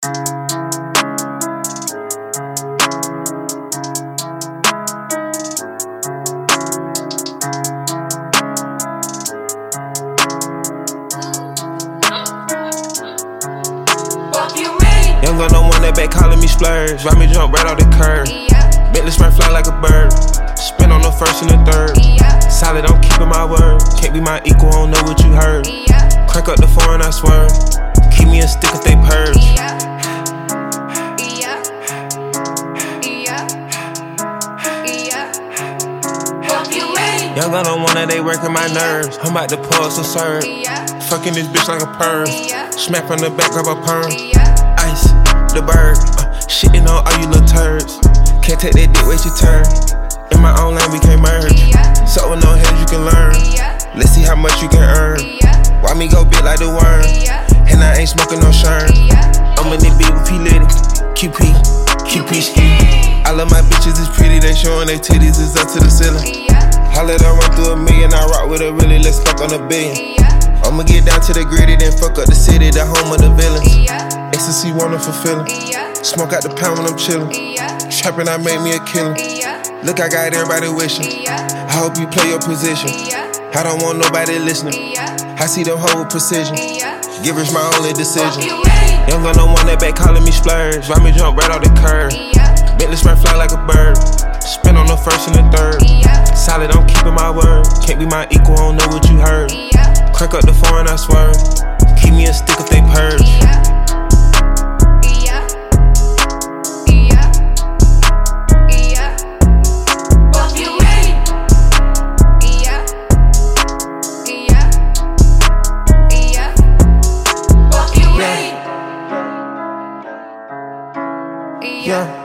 Young gun no one that back calling me splurge. Ride me jump right off the curb. Bentley sprint fly like a bird. Spin on the first and the third. Solid, I'm keeping my word. Can't be my equal, I don't know what you heard. Crack up the foreign, I swear. Keep me a stick if they purge. Young gun don't want that, they working my nerves. I'm about to pull some serve. Fucking this bitch like a perm. Smack on the back of a perm. Ice, the bird. Shitting on all you little turds. Can't take that dick, wait your turn. In my own lane, we can't merge. So with no heads, you can learn. Let's see how much you can earn. Why me go big like the worm? And I ain't smoking no shern. I'm in the beat with P. Litty. QP ski. I love my bitches, it's pretty. They showing their titties, it's up to the ceiling. I let her run through a million, I rock with her really, let's fuck on a billion. I'ma get down to the gritty, then fuck up the city, the home of the villains. Ecstasy, wonderful feeling. Smoke out the pound when I'm chillin'. Trappin', I made me a killer. Look, I got everybody wishing. I hope you play your position. I don't want nobody listening. I see them hold with precision. Give us my only decision. Young gun no one that back calling me splurge. Ride me jump right off the curb. Bentley sprint fly like a bird. Spin on the first and the third. Solid, I'm keeping my word. Can't be my equal, I don't know what you heard. Crack up the foreign, I swear. Keep me a stick if they purge. Yeah.